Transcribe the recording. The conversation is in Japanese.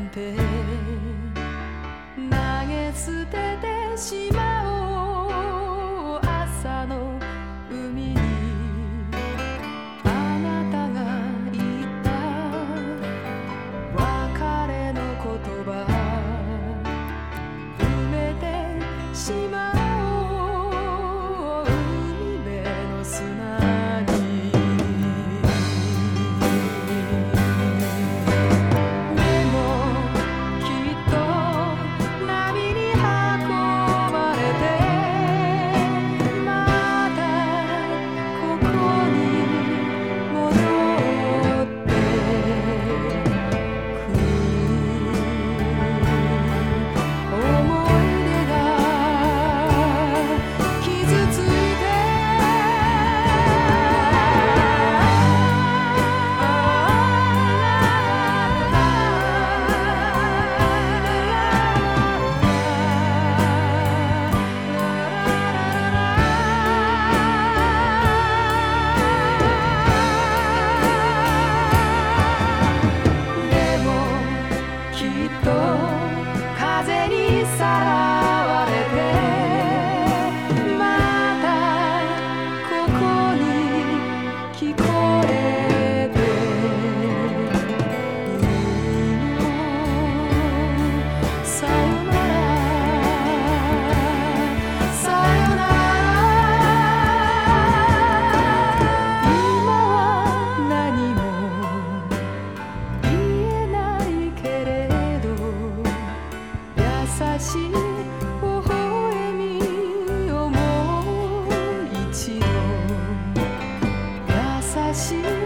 て投げ捨ててしまおう朝の海にあなたが言った別れの言葉埋めてしまおう海辺の砂にでもきっと波に運ばれてまたここに戻ってくる思い出が傷ついてでもきっと風にさらわれてまたここに聞こえてくるのさよならさよなら今は何も言えないけれど優しい微笑みをもう一度優しい